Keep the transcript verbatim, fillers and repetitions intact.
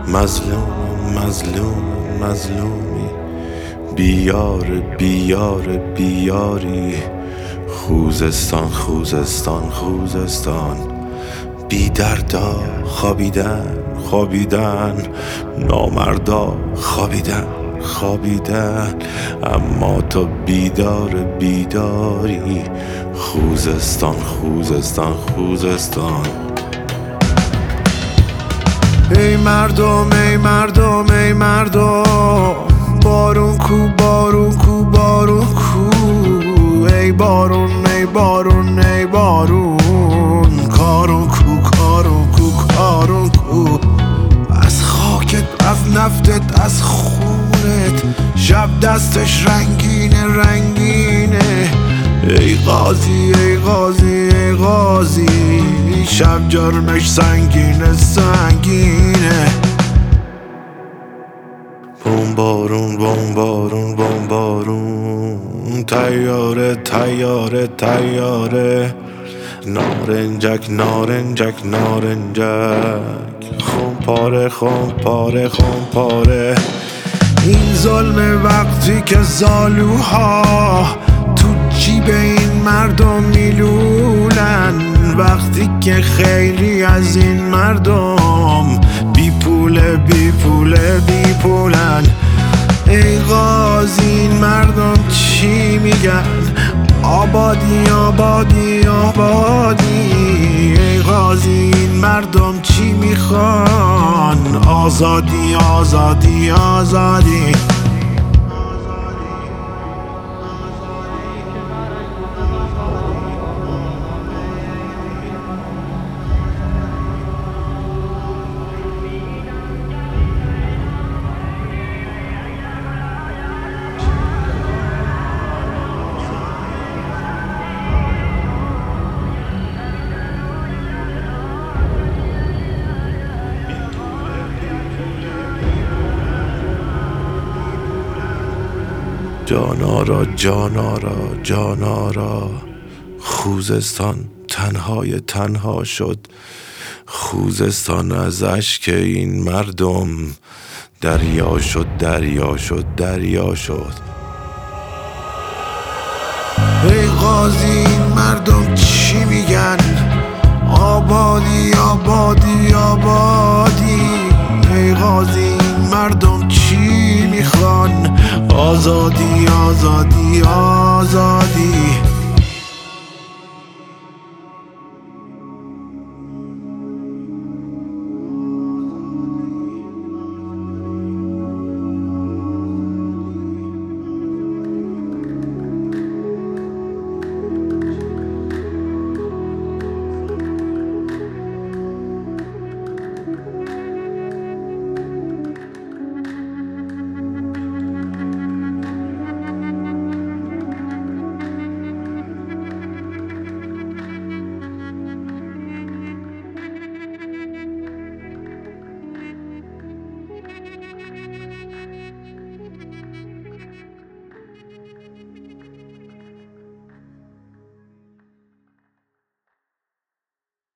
مظلوم مظلوم مظلومی، بیار بیار بیاری. خوزستان خوزستان خوزستان، بی دردا خوابیدن خوابیدن، نامردا خوابیدن خوابیدن، اما تو بیدار بیداری. خوزستان خوزستان خوزستان. ای مردم ای مردم ای مردم، بارون کو بارون کو بارون کو. ای بارون ای بارون ای بارون، کارون کو کارون کو کارون کو. از خاکت از نفتت از خونت، شب دستش رنگینه رنگینه. ای غازی ای غازی ای غازی، شب جرمش سنگینه سنگینه. بمبارون بمبارون بمبارون، تیاره تیاره تیاره. نارنجک نارنجک نارنجک، خون پاره خون پاره خون پاره. این ظلم وقتی که زالوها تو جیب این مردم میلولن، وقتی که خیلی از این مردم بی پوله بی پوله بی پولن. ای غازی این مردم چی میگن؟ آبادی آبادی آبادی. ای غازی این مردم چی میخوان؟ آزادی آزادی آزادی. جانارا جانارا جانارا، خوزستان تنهای تنها شد. خوزستان از اشک این مردم دریا شد دریا شد دریا شد. ای غازی این مردم چی میگن؟ آبادی آبادی آبادی. ای غازی این مردم چی میخوان؟ آزادی آزادی آزادی.